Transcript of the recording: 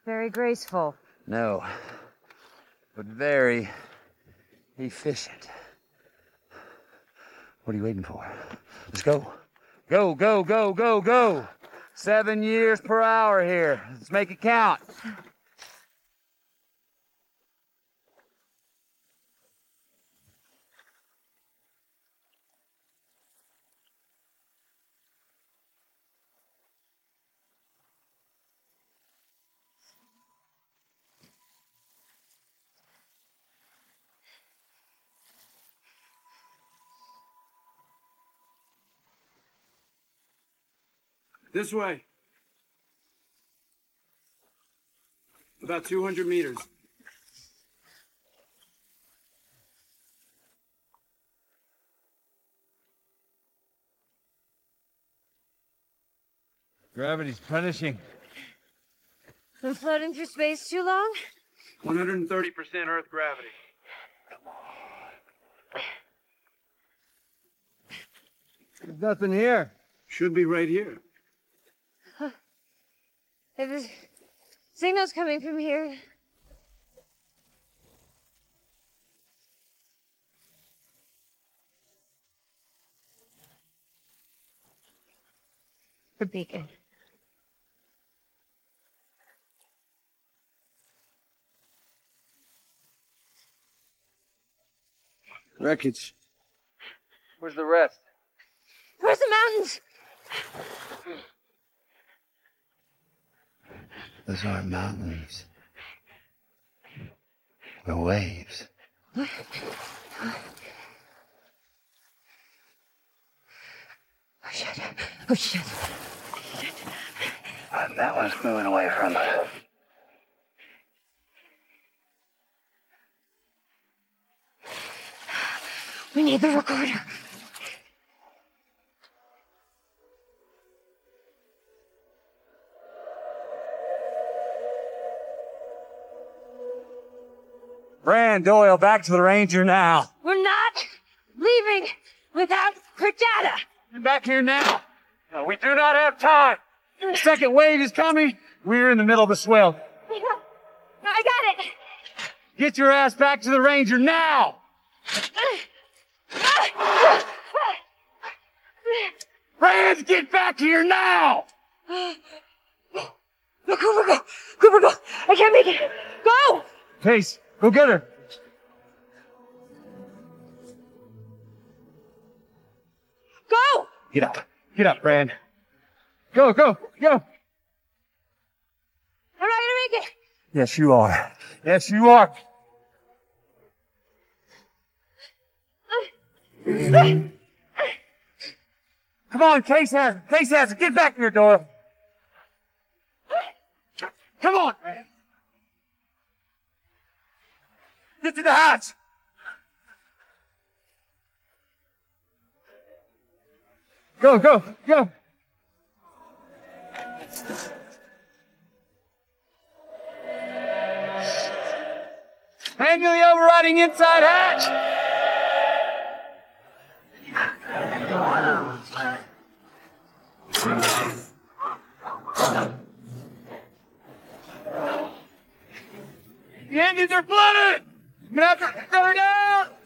very graceful. No, but very efficient. What are you waiting for? Let's go. Go, go, go, go, go. 7 years per hour here. Let's make it count. This way. About 200 meters. Gravity's punishing. Been floating through space too long? 130% Earth gravity. There's nothing here. Should be right here. If the signal's coming from here. The beacon. Wreckage. Where's the rest? Where's the mountains? Those aren't mountains. They're waves. Oh, shit. Oh, shit. That one's moving away from us. We need the recorder. Brand Doyle, back to the Ranger now. We're not leaving without her data. Get back here now. No, we do not have time. The second wave is coming. We're in the middle of a swell. I got it. Get your ass back to the Ranger now. Brand, get back here now. No, Cooper, go. Cooper, go. I can't make it. Go. Pace, go get her. Go. Get up. Get up, Brand. Go, go, go. I'm not gonna make it. Yes, you are. Yes, you are. Come on, Case has it. Case has it. Get back here, Doyle. Come on, man. Get to the hatch. Go, go, go. Manually overriding inside hatch. The engines are flooded! I'm gonna have to shut her down!